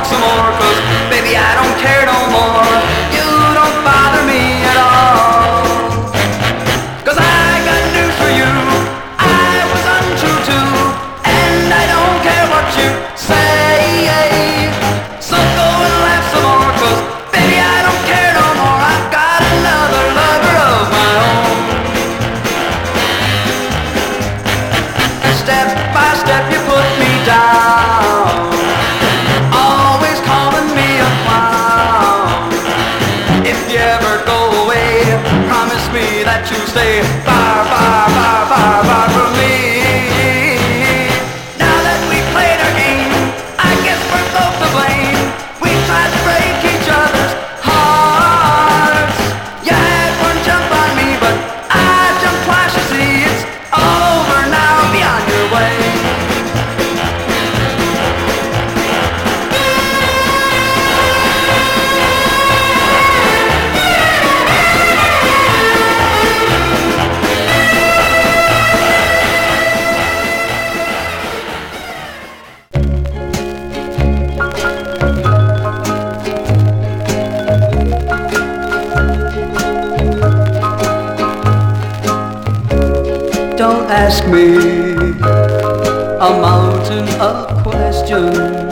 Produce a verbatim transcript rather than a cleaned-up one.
some more, 'cause baby I don't care no more. You don't bother me at all. 'Cause I got news for you, I was untrue too, and I don't care what you say. So go and laugh some more, 'cause baby I don't care no more. I've got another lover of my own. Step by step you put me down, always calling me a clown. If you ever go away, promise me that you'll stay far, far, far, far, far from me. Now that we played our game, I guess we're both to blame. We tried to break each other's hearts. You had one jump on me, but I jumped twice, you see. It's over now, be on your way. Don't ask me a mountain of questions.